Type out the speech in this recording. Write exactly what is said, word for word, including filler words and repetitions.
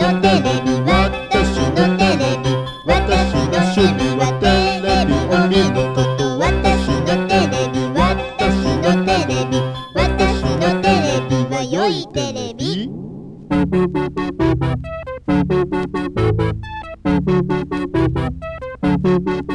のテレビ私のテレビ私の趣味はテレビを見ること私のテレビ私のテレビ私のテレビは良いテレビThank you.